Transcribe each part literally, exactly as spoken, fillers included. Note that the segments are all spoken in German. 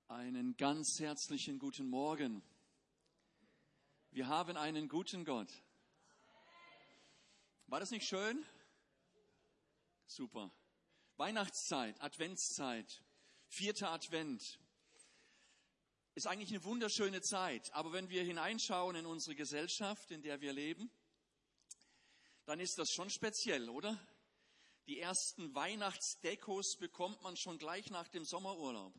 Einen ganz herzlichen guten Morgen. Wir haben einen guten Gott. War das nicht schön? Super. Weihnachtszeit, Adventszeit, vierter Advent. Ist eigentlich eine wunderschöne Zeit. Aber wenn wir hineinschauen in unsere Gesellschaft, in der wir leben, dann ist das schon speziell, oder? Die ersten Weihnachtsdekos bekommt man schon gleich nach dem Sommerurlaub.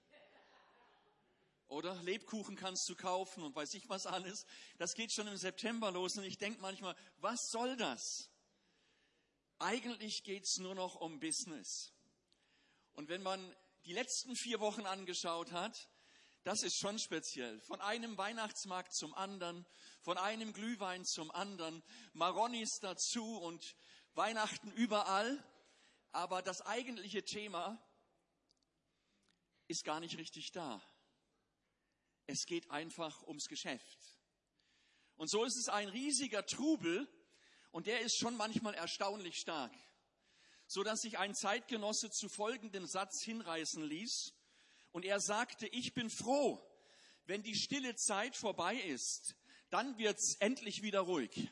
Oder Lebkuchen kannst du kaufen und weiß ich was alles. Das geht schon im September los und ich denke manchmal, was soll das? Eigentlich geht's nur noch um Business. Und wenn man die letzten vier Wochen angeschaut hat, das ist schon speziell. Von einem Weihnachtsmarkt zum anderen, von einem Glühwein zum anderen, Maronis dazu und Weihnachten überall. Aber das eigentliche Thema ist gar nicht richtig da. Es geht einfach ums Geschäft. Und so ist es ein riesiger Trubel und der ist schon manchmal erstaunlich stark, so dass sich ein Zeitgenosse zu folgendem Satz hinreißen ließ und er sagte: Ich bin froh, wenn die stille Zeit vorbei ist, dann wird's endlich wieder ruhig.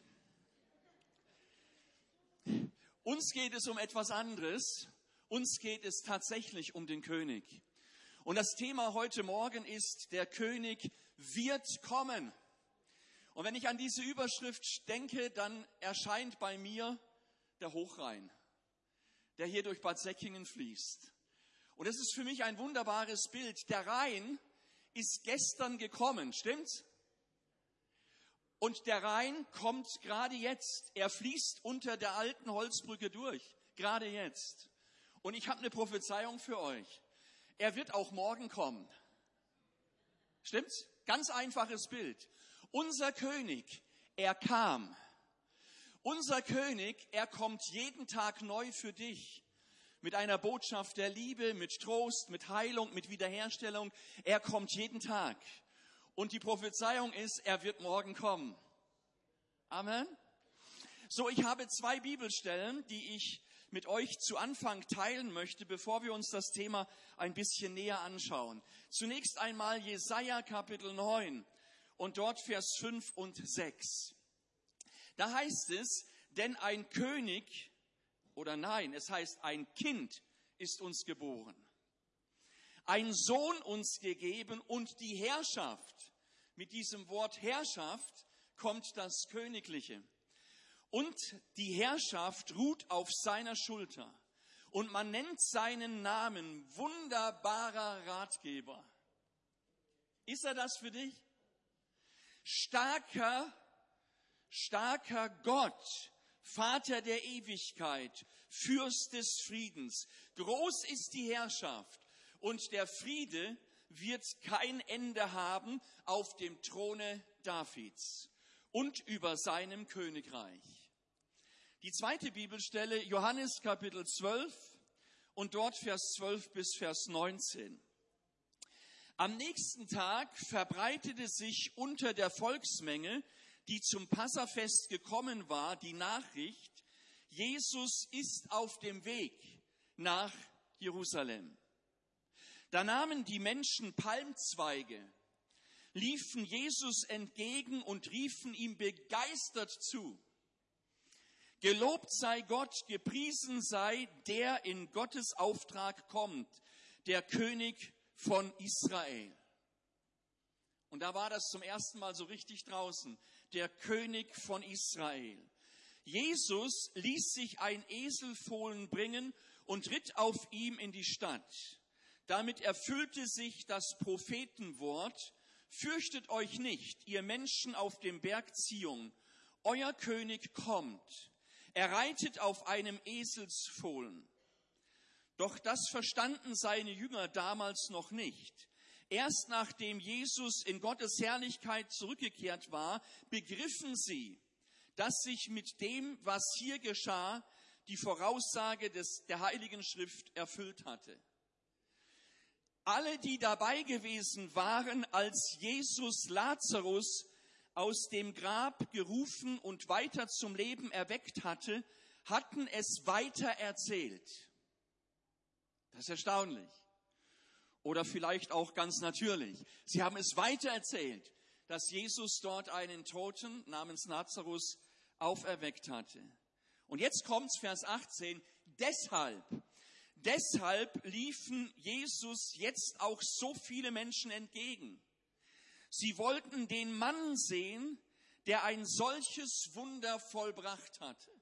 Uns geht es um etwas anderes, uns geht es tatsächlich um den König. Und das Thema heute Morgen ist: Der König wird kommen. Und wenn ich an diese Überschrift denke, dann erscheint bei mir der Hochrhein, der hier durch Bad Säckingen fließt. Und es ist für mich ein wunderbares Bild. Der Rhein ist gestern gekommen, stimmt's? Und der Rhein kommt gerade jetzt. Er fließt unter der alten Holzbrücke durch, gerade jetzt. Und ich habe eine Prophezeiung für euch. Er wird auch morgen kommen. Stimmt's? Ganz einfaches Bild. Unser König, er kam. Unser König, er kommt jeden Tag neu für dich. Mit einer Botschaft der Liebe, mit Trost, mit Heilung, mit Wiederherstellung. Er kommt jeden Tag. Und die Prophezeiung ist, er wird morgen kommen. Amen. So, ich habe zwei Bibelstellen, die ich mit euch zu Anfang teilen möchte, bevor wir uns das Thema ein bisschen näher anschauen. Zunächst einmal Jesaja Kapitel neun und dort Vers fünf und sechs. Da heißt es: Denn ein König, oder nein, es heißt ein Kind ist uns geboren, ein Sohn uns gegeben und die Herrschaft, mit diesem Wort Herrschaft kommt das Königliche. Und die Herrschaft ruht auf seiner Schulter. Und man nennt seinen Namen wunderbarer Ratgeber. Ist er das für dich? Starker, starker Gott, Vater der Ewigkeit, Fürst des Friedens. Groß ist die Herrschaft und der Friede wird kein Ende haben auf dem Throne Davids und über seinem Königreich. Die zweite Bibelstelle, Johannes Kapitel zwölf und dort Vers zwölf bis Vers neunzehn. Am nächsten Tag verbreitete sich unter der Volksmenge, die zum Passafest gekommen war, die Nachricht: Jesus ist auf dem Weg nach Jerusalem. Da nahmen die Menschen Palmzweige, liefen Jesus entgegen und riefen ihm begeistert zu: Gelobt sei Gott, gepriesen sei, der in Gottes Auftrag kommt, der König von Israel. Und da war das zum ersten Mal so richtig draußen, der König von Israel. Jesus ließ sich ein Eselfohlen bringen und ritt auf ihm in die Stadt. Damit erfüllte sich das Prophetenwort: Fürchtet euch nicht, ihr Menschen auf dem Berg Zion, euer König kommt. Er reitet auf einem Eselsfohlen. Doch das verstanden seine Jünger damals noch nicht. Erst nachdem Jesus in Gottes Herrlichkeit zurückgekehrt war, begriffen sie, dass sich mit dem, was hier geschah, die Voraussage des, der Heiligen Schrift erfüllt hatte. Alle, die dabei gewesen waren, als Jesus Lazarus aus dem Grab gerufen und weiter zum Leben erweckt hatte, hatten es weiter erzählt. Das ist erstaunlich. Oder vielleicht auch ganz natürlich. Sie haben es weitererzählt, dass Jesus dort einen Toten namens Lazarus auferweckt hatte. Und jetzt kommt's, Vers achtzehn. Deshalb, deshalb liefen Jesus jetzt auch so viele Menschen entgegen. Sie wollten den Mann sehen, der ein solches Wunder vollbracht hatte.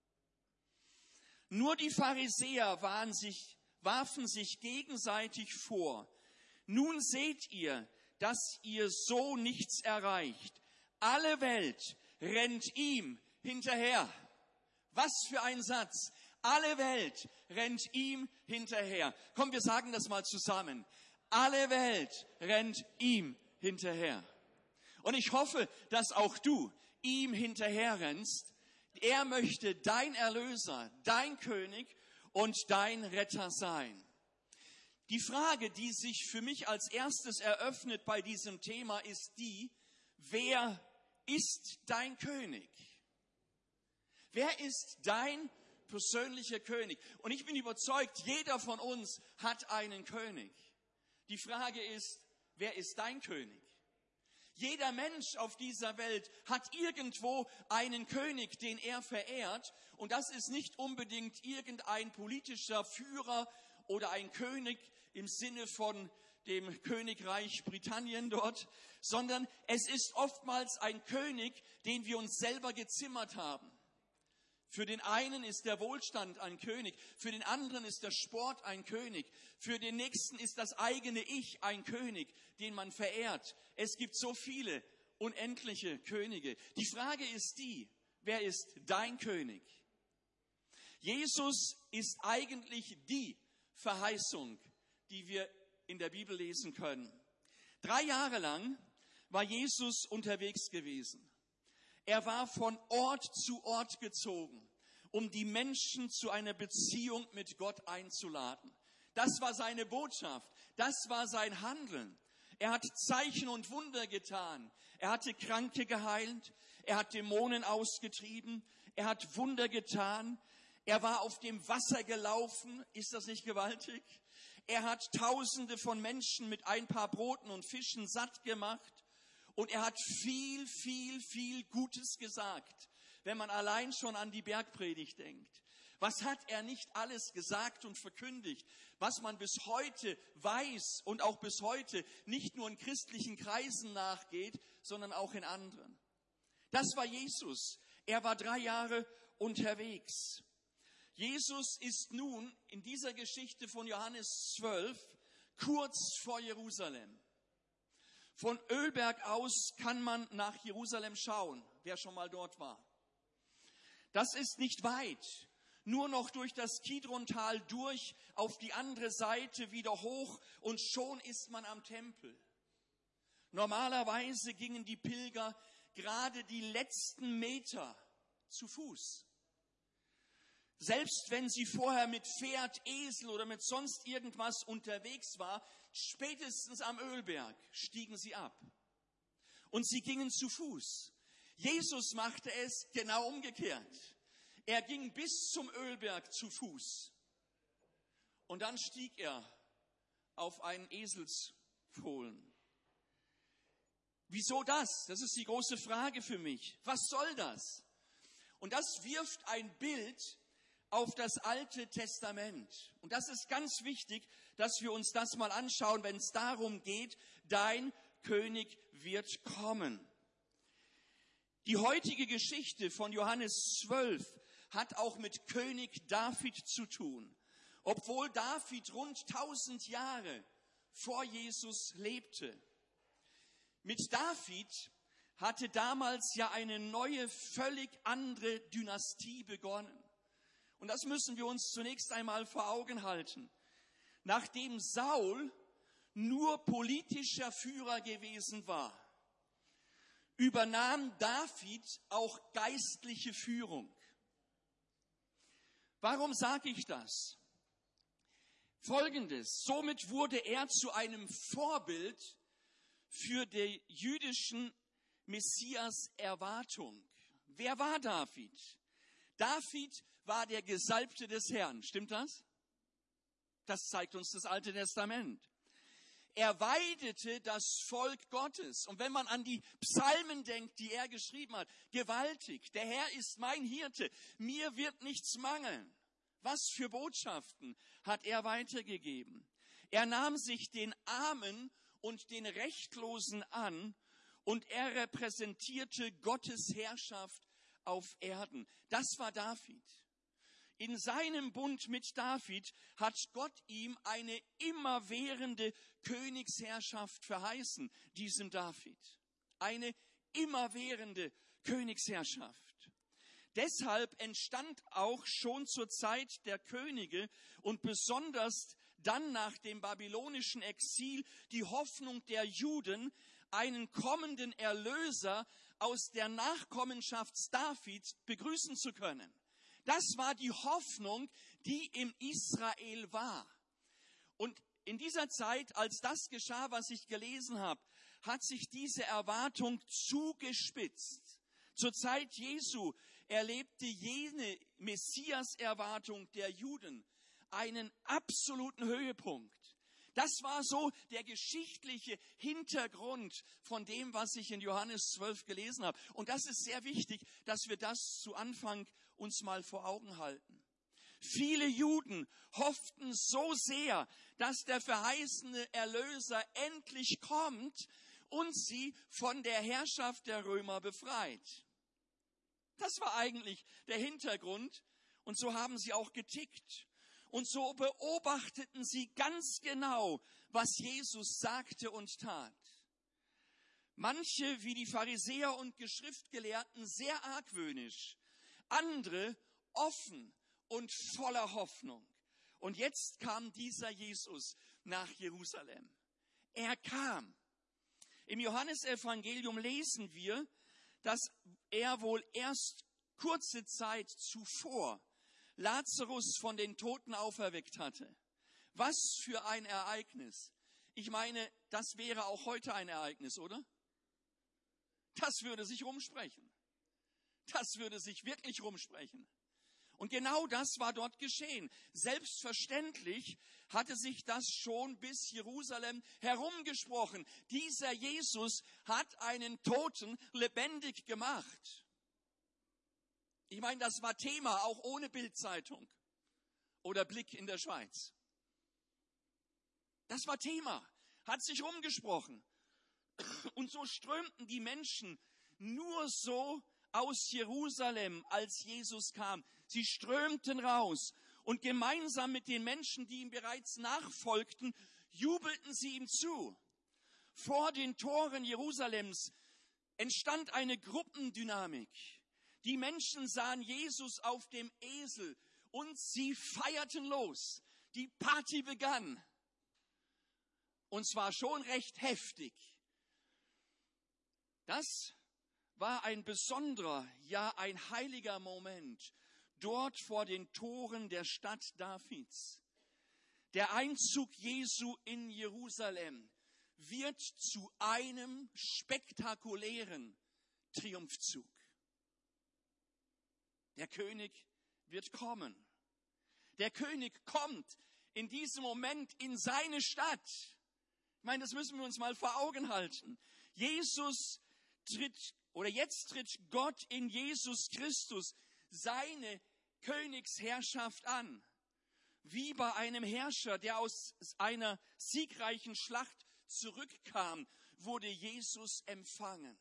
Nur die Pharisäer waren sich, warfen sich gegenseitig vor. Nun seht ihr, dass ihr so nichts erreicht. Alle Welt rennt ihm hinterher. Was für ein Satz. Alle Welt rennt ihm hinterher. Komm, wir sagen das mal zusammen. Alle Welt rennt ihm hinterher. Und ich hoffe, dass auch du ihm hinterher rennst. Er möchte dein Erlöser, dein König und dein Retter sein. Die Frage, die sich für mich als erstes eröffnet bei diesem Thema, ist die: Wer ist dein König? Wer ist dein persönlicher König? Und ich bin überzeugt, jeder von uns hat einen König. Die Frage ist, wer ist dein König? Jeder Mensch auf dieser Welt hat irgendwo einen König, den er verehrt. Und das ist nicht unbedingt irgendein politischer Führer oder ein König im Sinne von dem Königreich Britannien dort, sondern es ist oftmals ein König, den wir uns selber gezimmert haben. Für den einen ist der Wohlstand ein König, für den anderen ist der Sport ein König, für den nächsten ist das eigene Ich ein König, den man verehrt. Es gibt so viele unendliche Könige. Die Frage ist die: Wer ist dein König? Jesus ist eigentlich die Verheißung, die wir in der Bibel lesen können. Drei Jahre lang war Jesus unterwegs gewesen. Er war von Ort zu Ort gezogen, um die Menschen zu einer Beziehung mit Gott einzuladen. Das war seine Botschaft, das war sein Handeln. Er hat Zeichen und Wunder getan. Er hatte Kranke geheilt, er hat Dämonen ausgetrieben, er hat Wunder getan. Er war auf dem Wasser gelaufen, ist das nicht gewaltig? Er hat Tausende von Menschen mit ein paar Broten und Fischen satt gemacht. Und er hat viel, viel, viel Gutes gesagt, wenn man allein schon an die Bergpredigt denkt. Was hat er nicht alles gesagt und verkündigt, was man bis heute weiß und auch bis heute nicht nur in christlichen Kreisen nachgeht, sondern auch in anderen. Das war Jesus. Er war drei Jahre unterwegs. Jesus ist nun in dieser Geschichte von Johannes zwölf kurz vor Jerusalem. Von Ölberg aus kann man nach Jerusalem schauen, wer schon mal dort war. Das ist nicht weit, nur noch durch das Kidrontal durch, auf die andere Seite wieder hoch und schon ist man am Tempel. Normalerweise gingen die Pilger gerade die letzten Meter zu Fuß. Selbst wenn sie vorher mit Pferd, Esel oder mit sonst irgendwas unterwegs war, spätestens am Ölberg stiegen sie ab. Und sie gingen zu Fuß. Jesus machte es genau umgekehrt. Er ging bis zum Ölberg zu Fuß. Und dann stieg er auf einen Eselsfohlen. Wieso das? Das ist die große Frage für mich. Was soll das? Und das wirft ein Bild auf das Alte Testament. Und das ist ganz wichtig, dass wir uns das mal anschauen, wenn es darum geht, dein König wird kommen. Die heutige Geschichte von Johannes zwölf hat auch mit König David zu tun. Obwohl David rund tausend Jahre vor Jesus lebte. Mit David hatte damals ja eine neue, völlig andere Dynastie begonnen. Und das müssen wir uns zunächst einmal vor Augen halten. Nachdem Saul nur politischer Führer gewesen war, übernahm David auch geistliche Führung. Warum sage ich das? Folgendes: Somit wurde er zu einem Vorbild für die jüdischen Messias-Erwartung. Wer war David? David war der Gesalbte des Herrn. Stimmt das? Das zeigt uns das Alte Testament. Er weidete das Volk Gottes. Und wenn man an die Psalmen denkt, die er geschrieben hat, gewaltig. Der Herr ist mein Hirte, mir wird nichts mangeln. Was für Botschaften hat er weitergegeben? Er nahm sich den Armen und den Rechtlosen an und er repräsentierte Gottes Herrschaft auf Erden. Das war David. In seinem Bund mit David hat Gott ihm eine immerwährende Königsherrschaft verheißen, diesem David. Eine immerwährende Königsherrschaft. Deshalb entstand auch schon zur Zeit der Könige und besonders dann nach dem babylonischen Exil die Hoffnung der Juden, einen kommenden Erlöser aus der Nachkommenschaft Davids begrüßen zu können. Das war die Hoffnung, die im Israel war. Und in dieser Zeit, als das geschah, was ich gelesen habe, hat sich diese Erwartung zugespitzt. Zur Zeit Jesu erlebte jene Messias-Erwartung der Juden einen absoluten Höhepunkt. Das war so der geschichtliche Hintergrund von dem, was ich in Johannes zwölf gelesen habe. Und das ist sehr wichtig, dass wir das zu Anfang uns mal vor Augen halten. Viele Juden hofften so sehr, dass der verheißene Erlöser endlich kommt und sie von der Herrschaft der Römer befreit. Das war eigentlich der Hintergrund und so haben sie auch getickt. Und so beobachteten sie ganz genau, was Jesus sagte und tat. Manche, wie die Pharisäer und Schriftgelehrten, sehr argwöhnisch, andere offen und voller Hoffnung. Und jetzt kam dieser Jesus nach Jerusalem. Er kam. Im Johannesevangelium lesen wir, dass er wohl erst kurze Zeit zuvor Lazarus von den Toten auferweckt hatte. Was für ein Ereignis. Ich meine, das wäre auch heute ein Ereignis, oder? Das würde sich rumsprechen. Das würde sich wirklich rumsprechen. Und genau das war dort geschehen. Selbstverständlich hatte sich das schon bis Jerusalem herumgesprochen. Dieser Jesus hat einen Toten lebendig gemacht. Ich meine, das war Thema, auch ohne Bild-Zeitung oder Blick in der Schweiz. Das war Thema, hat sich rumgesprochen. Und so strömten die Menschen nur so aus Jerusalem, als Jesus kam. Sie strömten raus und gemeinsam mit den Menschen, die ihm bereits nachfolgten, jubelten sie ihm zu. Vor den Toren Jerusalems entstand eine Gruppendynamik. Die Menschen sahen Jesus auf dem Esel und sie feierten los. Die Party begann. Und zwar schon recht heftig. Das war ein besonderer, ja ein heiliger Moment dort vor den Toren der Stadt Davids. Der Einzug Jesu in Jerusalem wird zu einem spektakulären Triumphzug. Der König wird kommen. Der König kommt in diesem Moment in seine Stadt. Ich meine, das müssen wir uns mal vor Augen halten. Jesus tritt, oder jetzt tritt Gott in Jesus Christus seine Königsherrschaft an. Wie bei einem Herrscher, der aus einer siegreichen Schlacht zurückkam, wurde Jesus empfangen.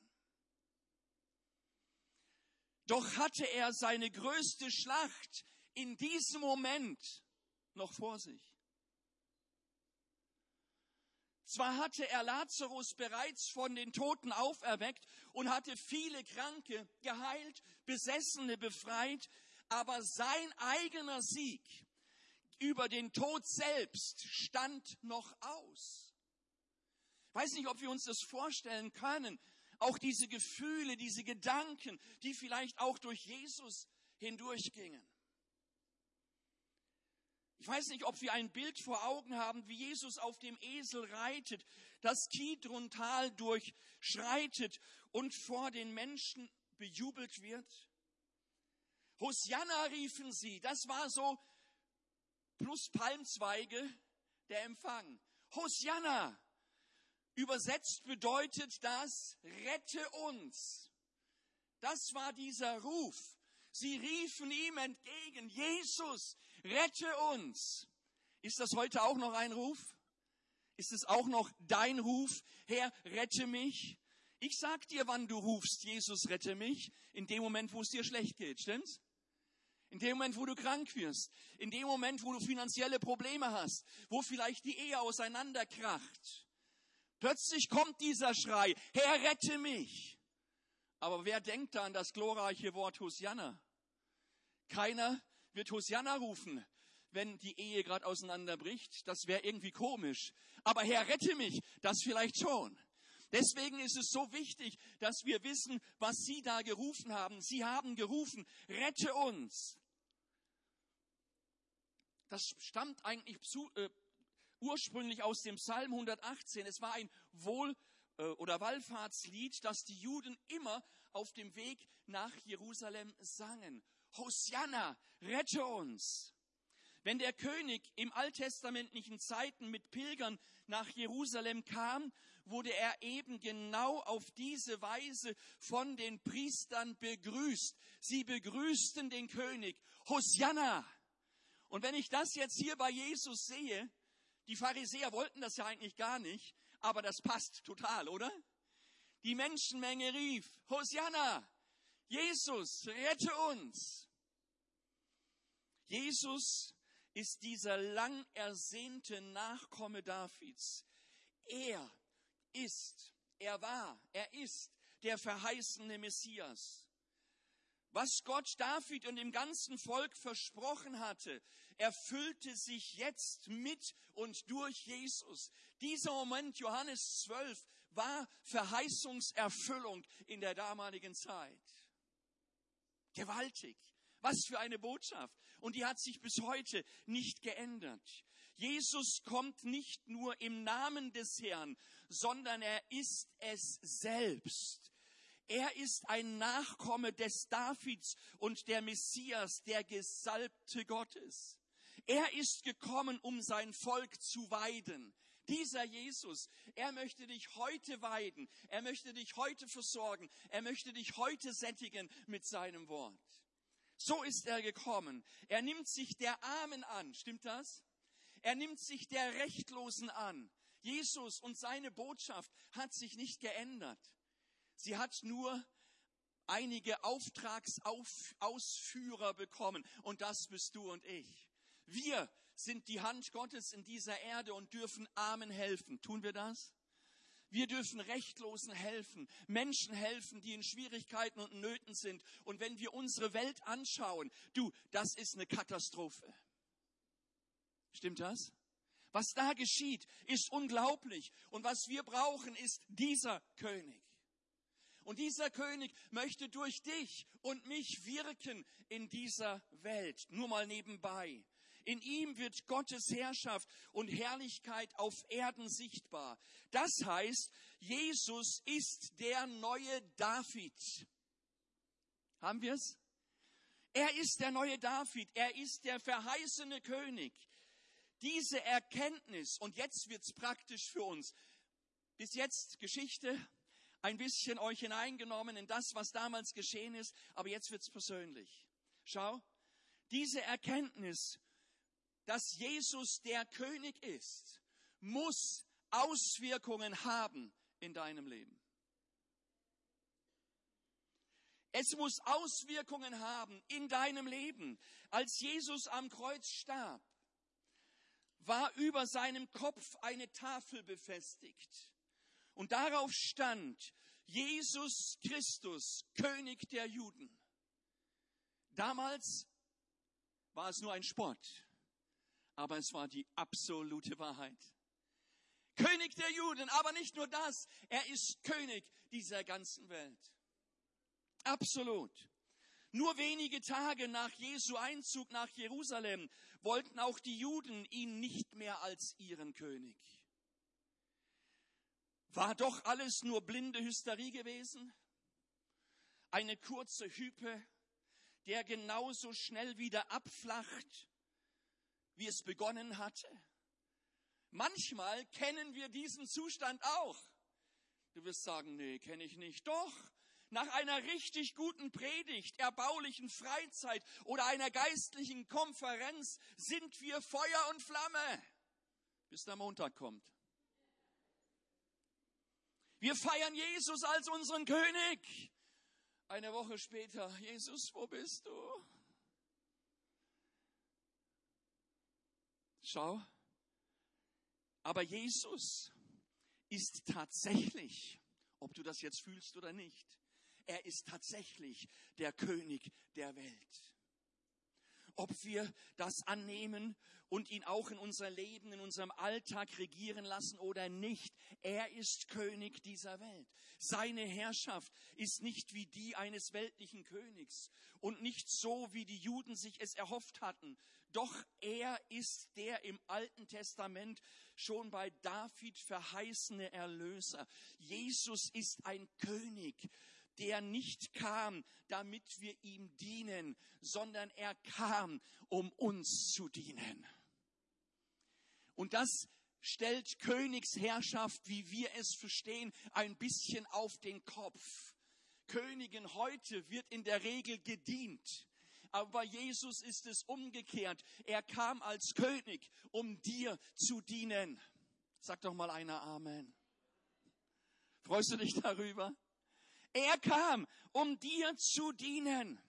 Doch hatte er seine größte Schlacht in diesem Moment noch vor sich. Zwar hatte er Lazarus bereits von den Toten auferweckt und hatte viele Kranke geheilt, Besessene befreit, aber sein eigener Sieg über den Tod selbst stand noch aus. Ich weiß nicht, ob wir uns das vorstellen können. Auch diese Gefühle, diese Gedanken, die vielleicht auch durch Jesus hindurchgingen. Ich weiß nicht, ob wir ein Bild vor Augen haben, wie Jesus auf dem Esel reitet, das Kidron-Tal durchschreitet und vor den Menschen bejubelt wird. Hosianna riefen sie, das war so plus Palmzweige der Empfang. Hosianna, Übersetzt bedeutet das, rette uns. Das war dieser Ruf. Sie riefen ihm entgegen, Jesus, rette uns. Ist das heute auch noch ein Ruf? Ist es auch noch dein Ruf? Herr, rette mich. Ich sag dir, wann du rufst, Jesus, rette mich. In dem Moment, wo es dir schlecht geht, stimmt's? In dem Moment, wo du krank wirst. In dem Moment, wo du finanzielle Probleme hast. Wo vielleicht die Ehe auseinanderkracht. Plötzlich kommt dieser Schrei, Herr, rette mich. Aber wer denkt da an das glorreiche Wort Hosianna? Keiner wird Hosianna rufen, wenn die Ehe gerade auseinanderbricht. Das wäre irgendwie komisch. Aber Herr, rette mich, das vielleicht schon. Deswegen ist es so wichtig, dass wir wissen, was Sie da gerufen haben. Sie haben gerufen, rette uns. Das stammt eigentlich zu, äh, ursprünglich aus dem Psalm hundertachtzehn. Es war ein Wohl- oder Wallfahrtslied, das die Juden immer auf dem Weg nach Jerusalem sangen. Hosianna, rette uns. Wenn der König im alttestamentlichen Zeiten mit Pilgern nach Jerusalem kam, wurde er eben genau auf diese Weise von den Priestern begrüßt. Sie begrüßten den König. Hosianna. Und wenn ich das jetzt hier bei Jesus sehe, die Pharisäer wollten das ja eigentlich gar nicht, aber das passt total, oder? Die Menschenmenge rief, Hosianna, Jesus, rette uns. Jesus ist dieser lang ersehnte Nachkomme Davids. Er ist, er war, er ist der verheißene Messias. Was Gott David und dem ganzen Volk versprochen hatte, erfüllte sich jetzt mit und durch Jesus. Dieser Moment, Johannes zwölf, war Verheißungserfüllung in der damaligen Zeit. Gewaltig. Was für eine Botschaft. Und die hat sich bis heute nicht geändert. Jesus kommt nicht nur im Namen des Herrn, sondern er ist es selbst. Er ist ein Nachkomme des Davids und der Messias, der Gesalbte Gottes. Er ist gekommen, um sein Volk zu weiden. Dieser Jesus, er möchte dich heute weiden. Er möchte dich heute versorgen. Er möchte dich heute sättigen mit seinem Wort. So ist er gekommen. Er nimmt sich der Armen an. Stimmt das? Er nimmt sich der Rechtlosen an. Jesus und seine Botschaft hat sich nicht geändert. Sie hat nur einige Auftragsausführer bekommen. Und das bist du und ich. Wir sind die Hand Gottes in dieser Erde und dürfen Armen helfen. Tun wir das? Wir dürfen Rechtlosen helfen, Menschen helfen, die in Schwierigkeiten und Nöten sind. Und wenn wir unsere Welt anschauen, du, das ist eine Katastrophe. Stimmt das? Was da geschieht, ist unglaublich. Und was wir brauchen, ist dieser König. Und dieser König möchte durch dich und mich wirken in dieser Welt. Nur mal nebenbei. In ihm wird Gottes Herrschaft und Herrlichkeit auf Erden sichtbar. Das heißt, Jesus ist der neue David. Haben wir es? Er ist der neue David. Er ist der verheißene König. Diese Erkenntnis, und jetzt wird's praktisch für uns. Bis jetzt Geschichte, ein bisschen euch hineingenommen in das, was damals geschehen ist, aber jetzt wird's persönlich. Schau, diese Erkenntnis, dass Jesus der König ist, muss Auswirkungen haben in deinem Leben. Es muss Auswirkungen haben in deinem Leben. Als Jesus am Kreuz starb, war über seinem Kopf eine Tafel befestigt. Und darauf stand Jesus Christus, König der Juden. Damals war es nur ein Spott. Aber es war die absolute Wahrheit. König der Juden, aber nicht nur das. Er ist König dieser ganzen Welt. Absolut. Nur wenige Tage nach Jesu Einzug nach Jerusalem wollten auch die Juden ihn nicht mehr als ihren König. War doch alles nur blinde Hysterie gewesen? Eine kurze Hype, der genauso schnell wieder abflacht, wie es begonnen hatte. Manchmal kennen wir diesen Zustand auch. Du wirst sagen, nee, kenne ich nicht. Doch, nach einer richtig guten Predigt, erbaulichen Freizeit oder einer geistlichen Konferenz sind wir Feuer und Flamme, bis der Montag kommt. Wir feiern Jesus als unseren König. Eine Woche später, Jesus, wo bist du? Schau, aber Jesus ist tatsächlich, ob du das jetzt fühlst oder nicht, er ist tatsächlich der König der Welt. Ob wir das annehmen und ihn auch in unser Leben, in unserem Alltag regieren lassen oder nicht, er ist König dieser Welt. Seine Herrschaft ist nicht wie die eines weltlichen Königs und nicht so, wie die Juden sich es erhofft hatten. Doch er ist der im Alten Testament schon bei David verheißene Erlöser. Jesus ist ein König, der nicht kam, damit wir ihm dienen, sondern er kam, um uns zu dienen. Und das stellt Königsherrschaft, wie wir es verstehen, ein bisschen auf den Kopf. Königen heute wird in der Regel gedient. Aber bei Jesus ist es umgekehrt. Er kam als König, um dir zu dienen. Sag doch mal einer Amen. Freust du dich darüber? Er kam, um dir zu dienen.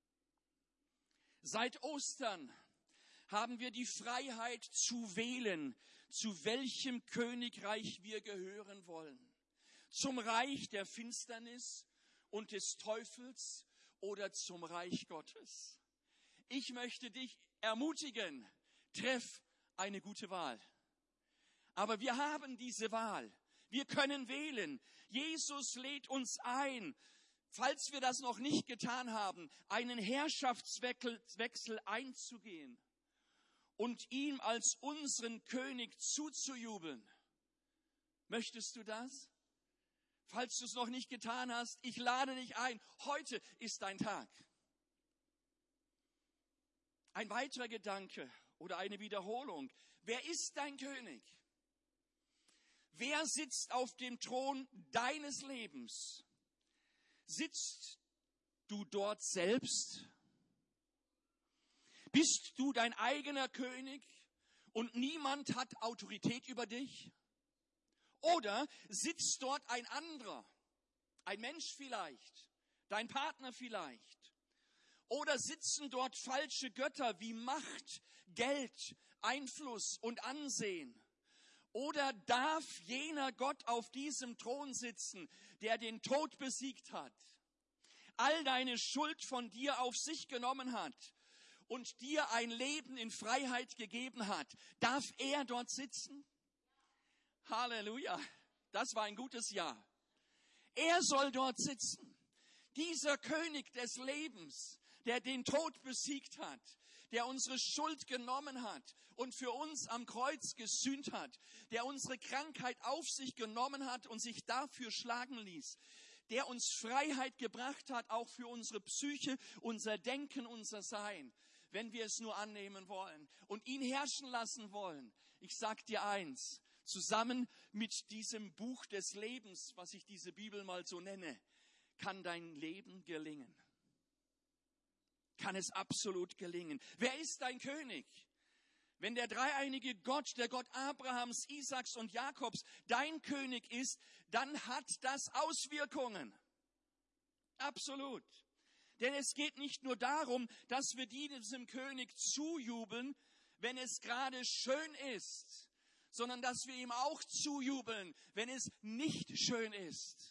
Seit Ostern haben wir die Freiheit zu wählen, zu welchem Königreich wir gehören wollen. Zum Reich der Finsternis und des Teufels oder zum Reich Gottes. Ich möchte dich ermutigen, treff eine gute Wahl. Aber wir haben diese Wahl. Wir können wählen. Jesus lädt uns ein, falls wir das noch nicht getan haben, einen Herrschaftswechsel einzugehen und ihm als unseren König zuzujubeln. Möchtest du das? Falls du es noch nicht getan hast, ich lade dich ein. Heute ist dein Tag. Ein weiterer Gedanke oder eine Wiederholung. Wer ist dein König? Wer sitzt auf dem Thron deines Lebens? Sitzt du dort selbst? Bist du dein eigener König und niemand hat Autorität über dich? Oder sitzt dort ein anderer, ein Mensch vielleicht, dein Partner vielleicht? Oder sitzen dort falsche Götter wie Macht, Geld, Einfluss und Ansehen? Oder darf jener Gott auf diesem Thron sitzen, der den Tod besiegt hat, all deine Schuld von dir auf sich genommen hat und dir ein Leben in Freiheit gegeben hat? Darf er dort sitzen? Halleluja, das war ein gutes Ja. Er soll dort sitzen. Dieser König des Lebens, der den Tod besiegt hat, der unsere Schuld genommen hat und für uns am Kreuz gesühnt hat, der unsere Krankheit auf sich genommen hat und sich dafür schlagen ließ, der uns Freiheit gebracht hat, auch für unsere Psyche, unser Denken, unser Sein, wenn wir es nur annehmen wollen und ihn herrschen lassen wollen. Ich sag dir eins, zusammen mit diesem Buch des Lebens, was ich diese Bibel mal so nenne, kann dein Leben gelingen. Kann es absolut gelingen. Wer ist dein König? Wenn der dreieinige Gott, der Gott Abrahams, Isaaks und Jakobs, dein König ist, dann hat das Auswirkungen. Absolut. Denn es geht nicht nur darum, dass wir diesem König zujubeln, wenn es gerade schön ist, sondern dass wir ihm auch zujubeln, wenn es nicht schön ist.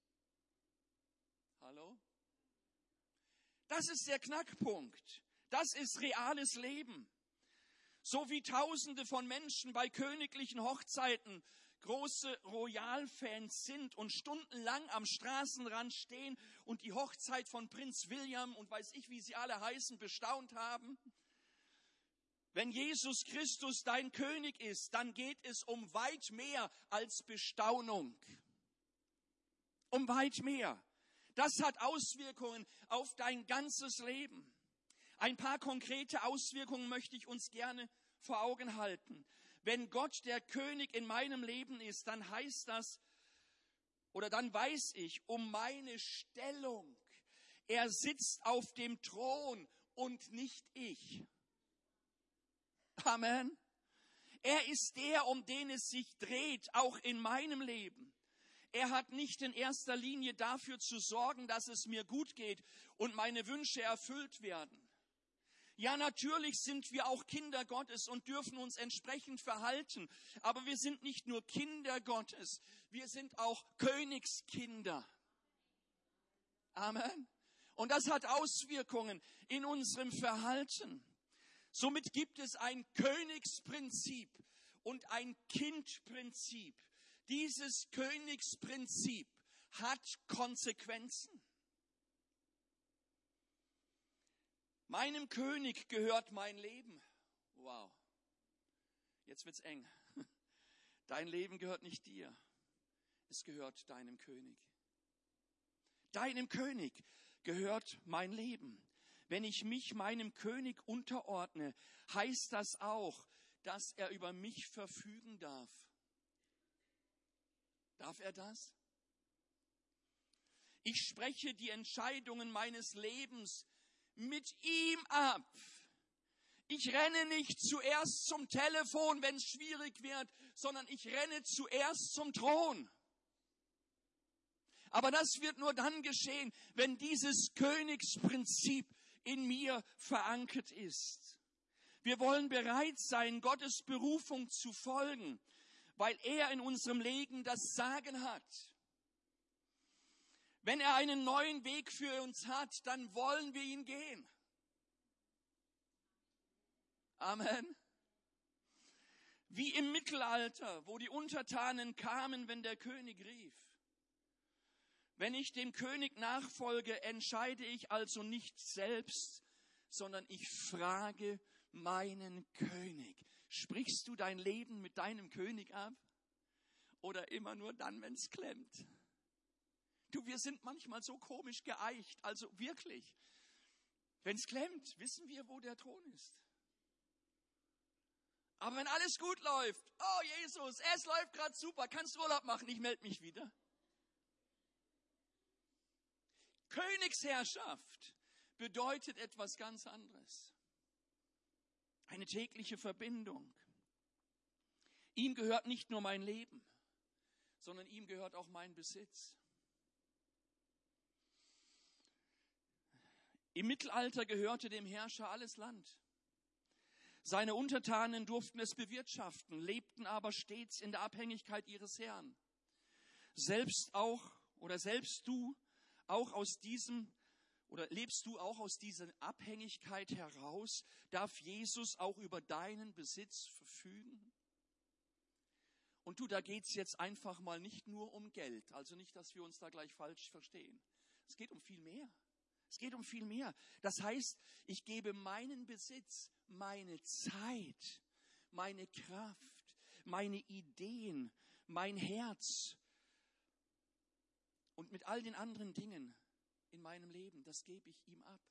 Hallo? Das ist der Knackpunkt. Das ist reales Leben. So wie Tausende von Menschen bei königlichen Hochzeiten große Royalfans sind und stundenlang am Straßenrand stehen und die Hochzeit von Prinz William und weiß ich, wie sie alle heißen, bestaunt haben. Wenn Jesus Christus dein König ist, dann geht es um weit mehr als Bestaunung. Um weit mehr. Das hat Auswirkungen auf dein ganzes Leben. Ein paar konkrete Auswirkungen möchte ich uns gerne vor Augen halten. Wenn Gott der König in meinem Leben ist, dann heißt das, oder dann weiß ich um meine Stellung. Er sitzt auf dem Thron und nicht ich. Amen. Er ist der, um den es sich dreht, auch in meinem Leben. Er hat nicht in erster Linie dafür zu sorgen, dass es mir gut geht und meine Wünsche erfüllt werden. Ja, natürlich sind wir auch Kinder Gottes und dürfen uns entsprechend verhalten. Aber wir sind nicht nur Kinder Gottes, wir sind auch Königskinder. Amen. Und das hat Auswirkungen in unserem Verhalten. Somit gibt es ein Königsprinzip und ein Kindprinzip. Dieses Königsprinzip hat Konsequenzen. Meinem König gehört mein Leben. Wow, jetzt wird's eng. Dein Leben gehört nicht dir, es gehört deinem König. Deinem König gehört mein Leben. Wenn ich mich meinem König unterordne, heißt das auch, dass er über mich verfügen darf. Darf er das? Ich spreche die Entscheidungen meines Lebens mit ihm ab. Ich renne nicht zuerst zum Telefon, wenn es schwierig wird, sondern ich renne zuerst zum Thron. Aber das wird nur dann geschehen, wenn dieses Königsprinzip in mir verankert ist. Wir wollen bereit sein, Gottes Berufung zu folgen, weil er in unserem Leben das Sagen hat. Wenn er einen neuen Weg für uns hat, dann wollen wir ihn gehen. Amen. Wie im Mittelalter, wo die Untertanen kamen, wenn der König rief. Wenn ich dem König nachfolge, entscheide ich also nicht selbst, sondern ich frage meinen König. Sprichst du dein Leben mit deinem König ab? Oder immer nur dann, wenn es klemmt? Du, wir sind manchmal so komisch geeicht, also wirklich. Wenn es klemmt, wissen wir, wo der Thron ist. Aber wenn alles gut läuft, oh Jesus, es läuft gerade super, kannst du Urlaub machen, ich melde mich wieder. Königsherrschaft bedeutet etwas ganz anderes. Eine tägliche Verbindung. Ihm gehört nicht nur mein Leben, sondern ihm gehört auch mein Besitz. Im Mittelalter gehörte dem Herrscher alles Land. Seine Untertanen durften es bewirtschaften, lebten aber stets in der Abhängigkeit ihres Herrn. Selbst auch, oder selbst du, auch aus diesem, oder lebst du auch aus dieser Abhängigkeit heraus, darf Jesus auch über deinen Besitz verfügen? Und du, da geht's jetzt einfach mal nicht nur um Geld, also nicht, dass wir uns da gleich falsch verstehen. Es geht um viel mehr. Es geht um viel mehr. Das heißt, ich gebe meinen Besitz, meine Zeit, meine Kraft, meine Ideen, mein Herz und mit all den anderen Dingen in meinem Leben, das gebe ich ihm ab.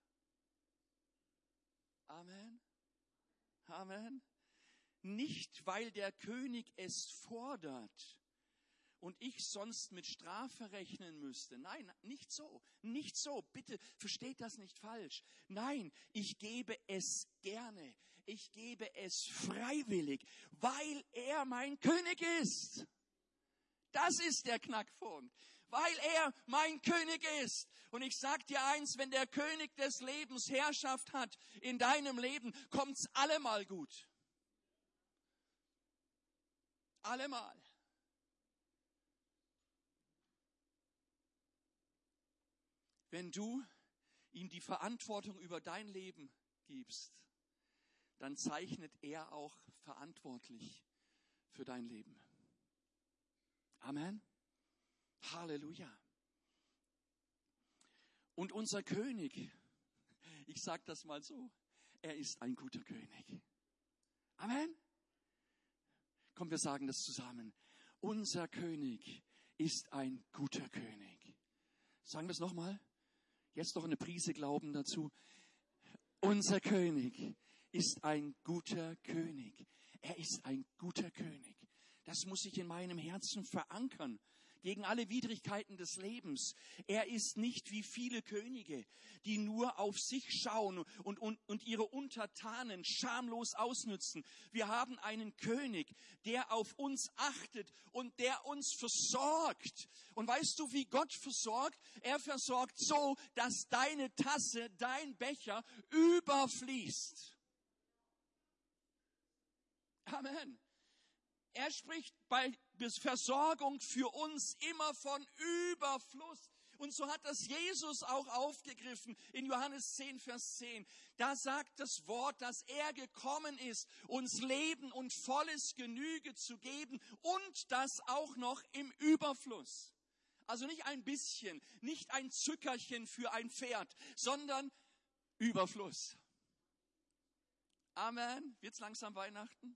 Amen. Amen. Nicht, weil der König es fordert und ich sonst mit Strafe rechnen müsste. Nein, nicht so, nicht so. Bitte versteht das nicht falsch. Nein, ich gebe es gerne. Ich gebe es freiwillig, weil er mein König ist. Das ist der Knackpunkt. Weil er mein König ist. Und ich sag dir eins, wenn der König des Lebens Herrschaft hat in deinem Leben, kommt's allemal gut. Allemal. Wenn du ihm die Verantwortung über dein Leben gibst, dann zeichnet er auch verantwortlich für dein Leben. Amen. Halleluja. Und unser König, ich sage das mal so, er ist ein guter König. Amen. Komm, wir sagen das zusammen. Unser König ist ein guter König. Sagen wir es nochmal. Jetzt noch eine Prise Glauben dazu. Unser König ist ein guter König. Er ist ein guter König. Das muss sich in meinem Herzen verankern. Gegen alle Widrigkeiten des Lebens. Er ist nicht wie viele Könige, die nur auf sich schauen und, und, und ihre Untertanen schamlos ausnützen. Wir haben einen König, der auf uns achtet und der uns versorgt. Und weißt du, wie Gott versorgt? Er versorgt so, dass deine Tasse, dein Becher überfließt. Amen. Er spricht bei Versorgung für uns immer von Überfluss. Und so hat das Jesus auch aufgegriffen in Johannes zehn, Vers zehn. Da sagt das Wort, dass er gekommen ist, uns Leben und volles Genüge zu geben und das auch noch im Überfluss. Also nicht ein bisschen, nicht ein Zückerchen für ein Pferd, sondern Überfluss. Amen. Wird's langsam Weihnachten?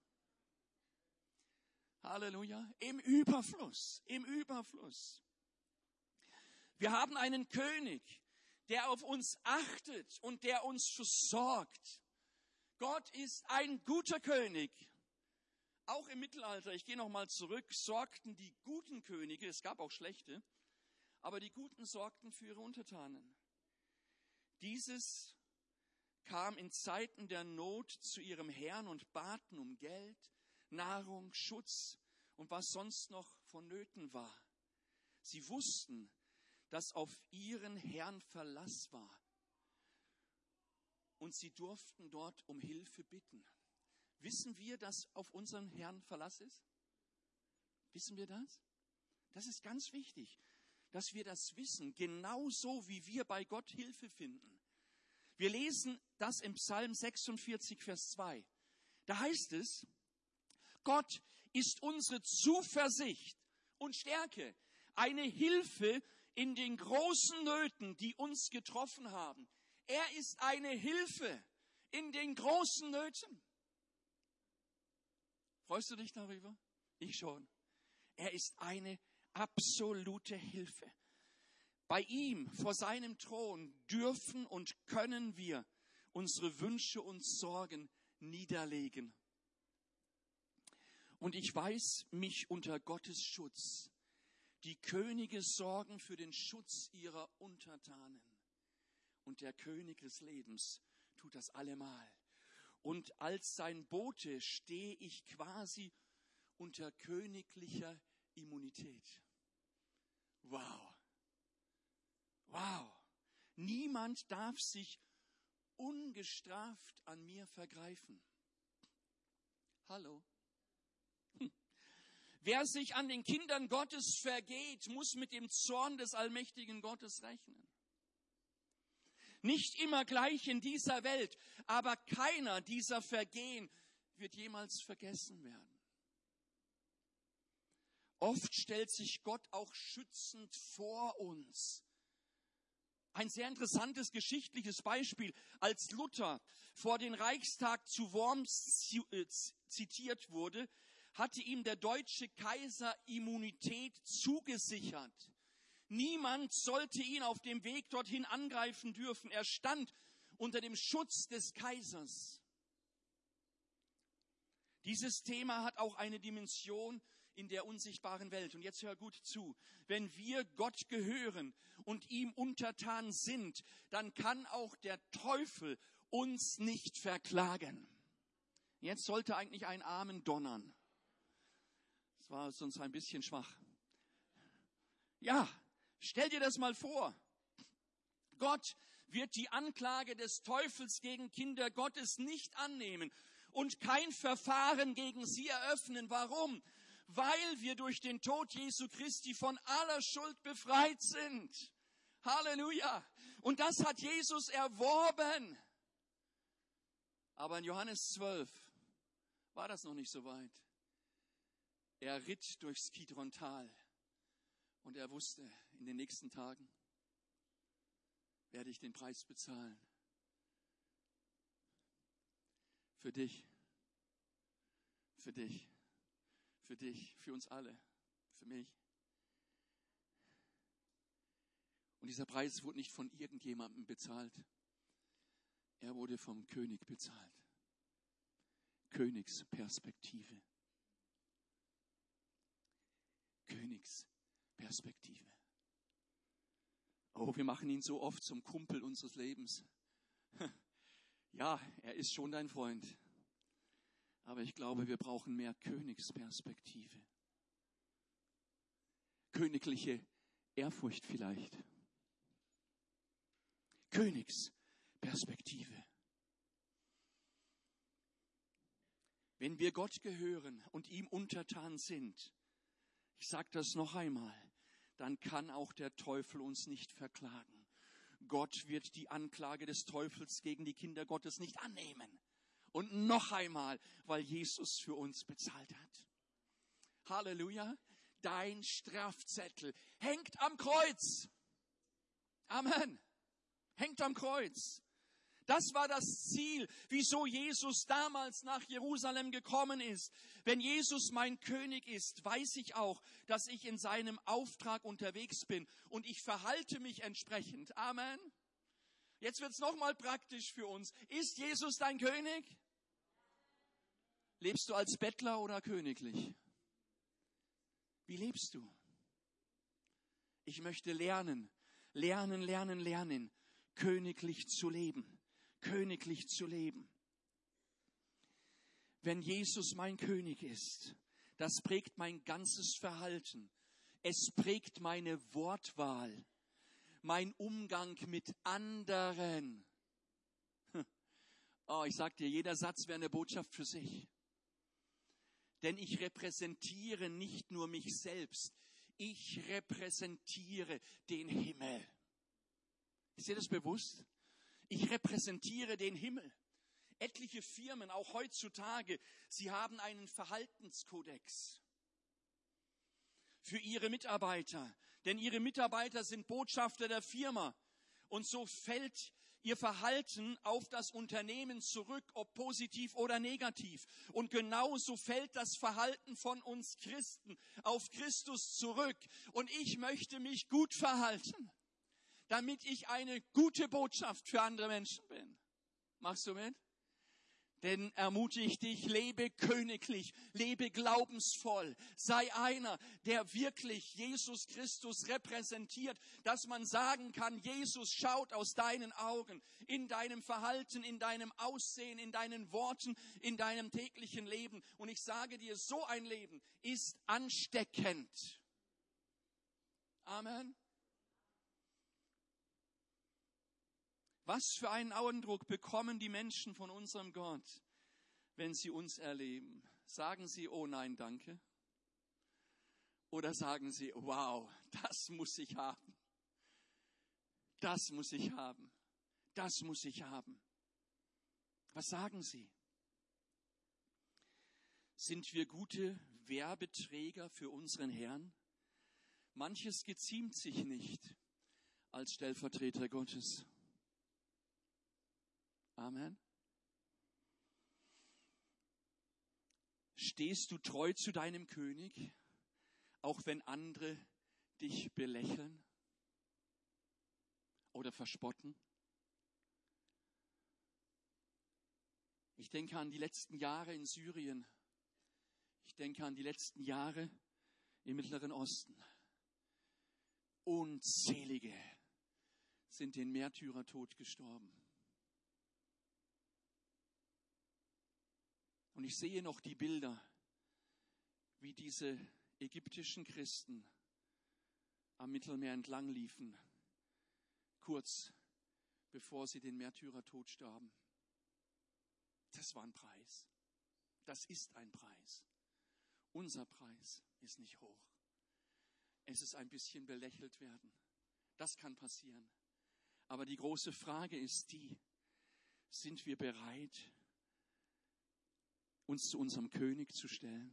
Halleluja. Im Überfluss, im Überfluss. Wir haben einen König, der auf uns achtet und der uns versorgt. Gott ist ein guter König. Auch im Mittelalter, ich gehe nochmal zurück, sorgten die guten Könige, es gab auch schlechte, aber die Guten sorgten für ihre Untertanen. Dieses kam in Zeiten der Not zu ihrem Herrn und baten um Geld, Nahrung, Schutz und was sonst noch vonnöten war. Sie wussten, dass auf ihren Herrn Verlass war. Und sie durften dort um Hilfe bitten. Wissen wir, dass auf unseren Herrn Verlass ist? Wissen wir das? Das ist ganz wichtig, dass wir das wissen, genauso wie wir bei Gott Hilfe finden. Wir lesen das im Psalm sechsundvierzig, Vers zwei. Da heißt es, Gott ist unsere Zuversicht und Stärke, eine Hilfe in den großen Nöten, die uns getroffen haben. Er ist eine Hilfe in den großen Nöten. Freust du dich darüber? Ich schon. Er ist eine absolute Hilfe. Bei ihm, vor seinem Thron, dürfen und können wir unsere Wünsche und Sorgen niederlegen. Und ich weiß mich unter Gottes Schutz. Die Könige sorgen für den Schutz ihrer Untertanen. Und der König des Lebens tut das allemal. Und als sein Bote stehe ich quasi unter königlicher Immunität. Wow. Wow. Niemand darf sich ungestraft an mir vergreifen. Hallo. Hm. Wer sich an den Kindern Gottes vergeht, muss mit dem Zorn des allmächtigen Gottes rechnen. Nicht immer gleich in dieser Welt, aber keiner dieser Vergehen wird jemals vergessen werden. Oft stellt sich Gott auch schützend vor uns. Ein sehr interessantes geschichtliches Beispiel, als Luther vor den Reichstag zu Worms zitiert wurde, hatte ihm der deutsche Kaiser Immunität zugesichert. Niemand sollte ihn auf dem Weg dorthin angreifen dürfen. Er stand unter dem Schutz des Kaisers. Dieses Thema hat auch eine Dimension in der unsichtbaren Welt. Und jetzt hör gut zu. Wenn wir Gott gehören und ihm untertan sind, dann kann auch der Teufel uns nicht verklagen. Jetzt sollte eigentlich ein Amen donnern. Das war sonst ein bisschen schwach. Ja, stell dir das mal vor. Gott wird die Anklage des Teufels gegen Kinder Gottes nicht annehmen und kein Verfahren gegen sie eröffnen. Warum? Weil wir durch den Tod Jesu Christi von aller Schuld befreit sind. Halleluja. Und das hat Jesus erworben. Aber in Johannes zwölf war das noch nicht so weit. Er ritt durchs Kidron-Tal und er wusste, in den nächsten Tagen werde ich den Preis bezahlen. Für dich, für dich, für dich, für uns alle, für mich. Und dieser Preis wurde nicht von irgendjemandem bezahlt. Er wurde vom König bezahlt. Königsperspektive. Königsperspektive. Oh, wir machen ihn so oft zum Kumpel unseres Lebens. Ja, er ist schon dein Freund. Aber ich glaube, wir brauchen mehr Königsperspektive. Königliche Ehrfurcht vielleicht. Königsperspektive. Wenn wir Gott gehören und ihm untertan sind, ich sage das noch einmal, dann kann auch der Teufel uns nicht verklagen. Gott wird die Anklage des Teufels gegen die Kinder Gottes nicht annehmen. Und noch einmal, weil Jesus für uns bezahlt hat. Halleluja. Dein Strafzettel hängt am Kreuz. Amen. Hängt am Kreuz. Das war das Ziel, wieso Jesus damals nach Jerusalem gekommen ist. Wenn Jesus mein König ist, weiß ich auch, dass ich in seinem Auftrag unterwegs bin und ich verhalte mich entsprechend. Amen. Jetzt wird's nochmal praktisch für uns. Ist Jesus dein König? Lebst du als Bettler oder königlich? Wie lebst du? Ich möchte lernen, lernen, lernen, lernen, königlich zu leben. Königlich zu leben. Wenn Jesus mein König ist, das prägt mein ganzes Verhalten. Es prägt meine Wortwahl, mein Umgang mit anderen. Oh, ich sag dir, jeder Satz wäre eine Botschaft für sich. Denn ich repräsentiere nicht nur mich selbst, ich repräsentiere den Himmel. Ist dir das bewusst? Ich repräsentiere den Himmel. Etliche Firmen, auch heutzutage, sie haben einen Verhaltenskodex für ihre Mitarbeiter. Denn ihre Mitarbeiter sind Botschafter der Firma. Und so fällt ihr Verhalten auf das Unternehmen zurück, ob positiv oder negativ. Und genauso fällt das Verhalten von uns Christen auf Christus zurück. Und ich möchte mich gut verhalten, damit ich eine gute Botschaft für andere Menschen bin. Machst du mit? Denn ermutige ich dich, lebe königlich, lebe glaubensvoll. Sei einer, der wirklich Jesus Christus repräsentiert, dass man sagen kann, Jesus schaut aus deinen Augen, in deinem Verhalten, in deinem Aussehen, in deinen Worten, in deinem täglichen Leben. Und ich sage dir, so ein Leben ist ansteckend. Amen. Was für einen Eindruck bekommen die Menschen von unserem Gott, wenn sie uns erleben? Sagen sie, oh nein, danke? Oder sagen sie, wow, das muss ich haben. Das muss ich haben. Das muss ich haben. Was sagen sie? Sind wir gute Werbeträger für unseren Herrn? Manches geziemt sich nicht als Stellvertreter Gottes. Amen. Stehst du treu zu deinem König, auch wenn andere dich belächeln oder verspotten? Ich denke an die letzten Jahre in Syrien. Ich denke an die letzten Jahre im Mittleren Osten. Unzählige sind den Märtyrertod gestorben. Und ich sehe noch die Bilder, wie diese ägyptischen Christen am Mittelmeer entlang liefen, kurz bevor sie den Märtyrertod starben. Das war ein Preis. Das ist ein Preis. Unser Preis ist nicht hoch. Es ist ein bisschen belächelt werden. Das kann passieren. Aber die große Frage ist die, sind wir bereit, uns zu unserem König zu stellen?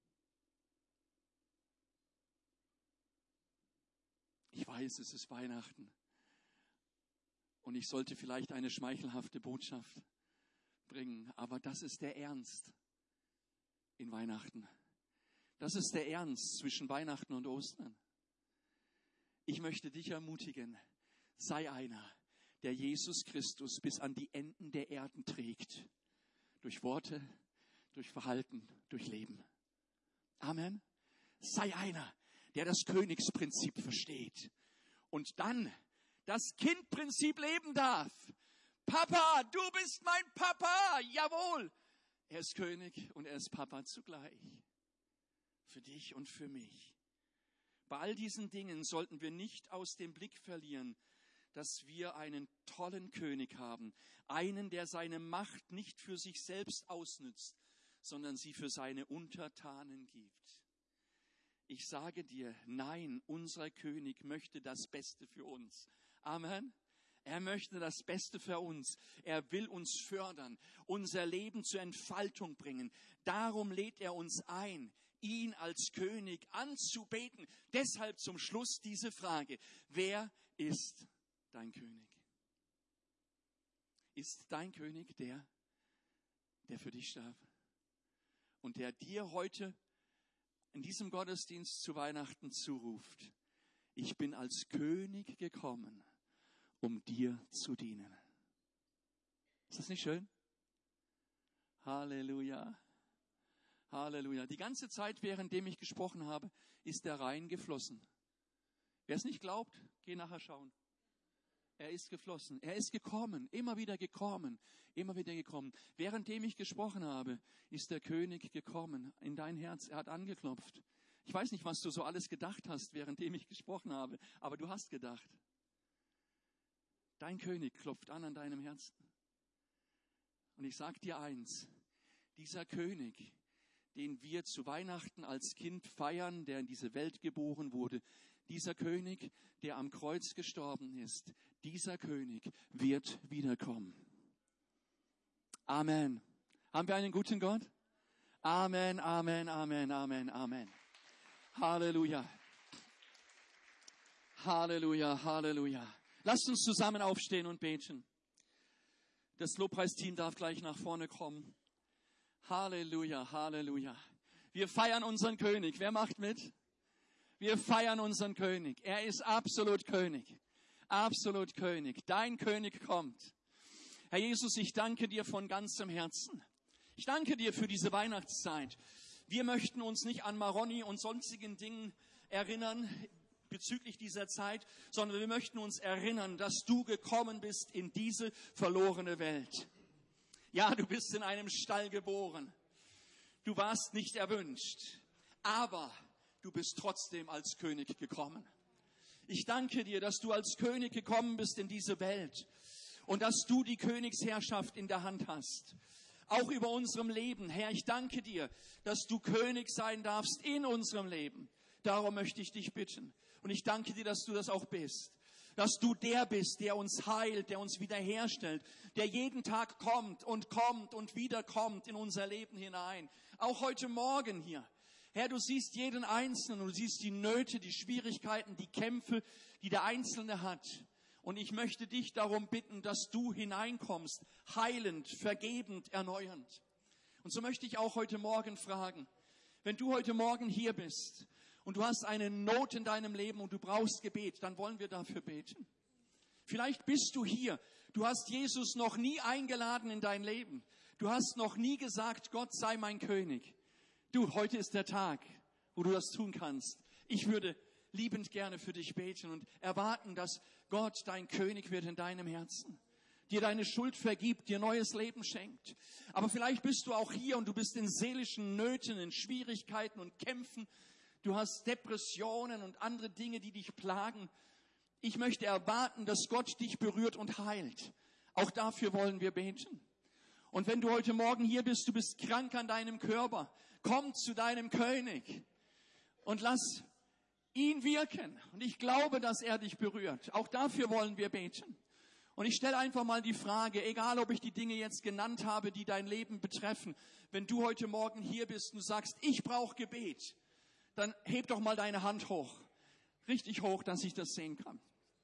Ich weiß, es ist Weihnachten und ich sollte vielleicht eine schmeichelhafte Botschaft bringen, aber das ist der Ernst in Weihnachten. Das ist der Ernst zwischen Weihnachten und Ostern. Ich möchte dich ermutigen, sei einer, der Jesus Christus bis an die Enden der Erden trägt. Durch Worte, durch Verhalten, durch Leben. Amen. Sei einer, der das Königsprinzip versteht und dann das Kindprinzip leben darf. Papa, du bist mein Papa. Jawohl. Er ist König und er ist Papa zugleich. Für dich und für mich. Bei all diesen Dingen sollten wir nicht aus dem Blick verlieren, dass wir einen tollen König haben. Einen, der seine Macht nicht für sich selbst ausnützt, sondern sie für seine Untertanen gibt. Ich sage dir, nein, unser König möchte das Beste für uns. Amen. Er möchte das Beste für uns. Er will uns fördern, unser Leben zur Entfaltung bringen. Darum lädt er uns ein, ihn als König anzubeten. Deshalb zum Schluss diese Frage: Wer ist dein König? Ist dein König der, der für dich starb und der dir heute in diesem Gottesdienst zu Weihnachten zuruft: Ich bin als König gekommen, um dir zu dienen. Ist das nicht schön? Halleluja. Halleluja. Die ganze Zeit, währenddem ich gesprochen habe, ist der Rhein geflossen. Wer es nicht glaubt, geh nachher schauen. Er ist geflossen. Er ist gekommen, immer wieder gekommen, immer wieder gekommen. Währenddem ich gesprochen habe, ist der König gekommen in dein Herz. Er hat angeklopft. Ich weiß nicht, was du so alles gedacht hast, währenddem ich gesprochen habe, aber du hast gedacht. Dein König klopft an an deinem Herzen. Und ich sage dir eins: Dieser König, den wir zu Weihnachten als Kind feiern, der in diese Welt geboren wurde, dieser König, der am Kreuz gestorben ist, dieser König wird wiederkommen. Amen. Haben wir einen guten Gott? Amen, Amen, Amen, Amen, Amen. Halleluja. Halleluja, Halleluja. Lasst uns zusammen aufstehen und beten. Das Lobpreisteam darf gleich nach vorne kommen. Halleluja, Halleluja. Wir feiern unseren König. Wer macht mit? Wir feiern unseren König. Er ist absolut König. Absolut König. Dein König kommt. Herr Jesus, ich danke dir von ganzem Herzen. Ich danke dir für diese Weihnachtszeit. Wir möchten uns nicht an Maroni und sonstigen Dingen erinnern bezüglich dieser Zeit, sondern wir möchten uns erinnern, dass du gekommen bist in diese verlorene Welt. Ja, du bist in einem Stall geboren. Du warst nicht erwünscht, aber du bist trotzdem als König gekommen. Ich danke dir, dass du als König gekommen bist in diese Welt und dass du die Königsherrschaft in der Hand hast. Auch über unserem Leben. Herr, ich danke dir, dass du König sein darfst in unserem Leben. Darum möchte ich dich bitten. Und ich danke dir, dass du das auch bist. Dass du der bist, der uns heilt, der uns wiederherstellt, der jeden Tag kommt und kommt und wieder kommt in unser Leben hinein. Auch heute Morgen hier. Herr, du siehst jeden Einzelnen und du siehst die Nöte, die Schwierigkeiten, die Kämpfe, die der Einzelne hat. Und ich möchte dich darum bitten, dass du hineinkommst, heilend, vergebend, erneuernd. Und so möchte ich auch heute Morgen fragen, wenn du heute Morgen hier bist und du hast eine Not in deinem Leben und du brauchst Gebet, dann wollen wir dafür beten. Vielleicht bist du hier, du hast Jesus noch nie eingeladen in dein Leben. Du hast noch nie gesagt, Gott sei mein König. Du, heute ist der Tag, wo du das tun kannst. Ich würde liebend gerne für dich beten und erwarten, dass Gott dein König wird in deinem Herzen, dir deine Schuld vergibt, dir neues Leben schenkt. Aber vielleicht bist du auch hier und du bist in seelischen Nöten, in Schwierigkeiten und Kämpfen. Du hast Depressionen und andere Dinge, die dich plagen. Ich möchte erwarten, dass Gott dich berührt und heilt. Auch dafür wollen wir beten. Und wenn du heute Morgen hier bist, du bist krank an deinem Körper, komm zu deinem König und lass ihn wirken. Und ich glaube, dass er dich berührt. Auch dafür wollen wir beten. Und ich stelle einfach mal die Frage, egal ob ich die Dinge jetzt genannt habe, die dein Leben betreffen, wenn du heute Morgen hier bist und sagst, ich brauche Gebet, dann heb doch mal deine Hand hoch. Richtig hoch, dass ich das sehen kann.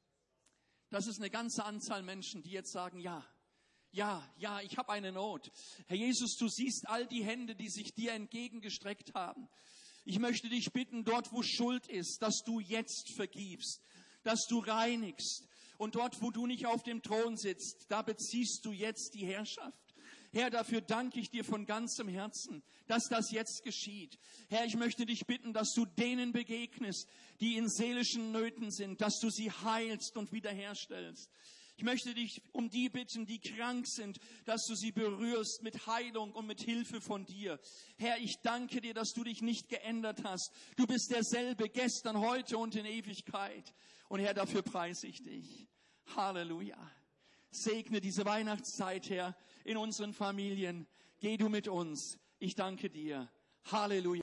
Das ist eine ganze Anzahl Menschen, die jetzt sagen, ja, ja, ja, ich habe eine Not. Herr Jesus, du siehst all die Hände, die sich dir entgegengestreckt haben. Ich möchte dich bitten, dort wo Schuld ist, dass du jetzt vergibst, dass du reinigst. Und dort, wo du nicht auf dem Thron sitzt, da beziehst du jetzt die Herrschaft. Herr, dafür danke ich dir von ganzem Herzen, dass das jetzt geschieht. Herr, ich möchte dich bitten, dass du denen begegnest, die in seelischen Nöten sind, dass du sie heilst und wiederherstellst. Ich möchte dich um die bitten, die krank sind, dass du sie berührst mit Heilung und mit Hilfe von dir. Herr, ich danke dir, dass du dich nicht geändert hast. Du bist derselbe gestern, heute und in Ewigkeit. Und Herr, dafür preise ich dich. Halleluja. Segne diese Weihnachtszeit, Herr, in unseren Familien. Geh du mit uns. Ich danke dir. Halleluja.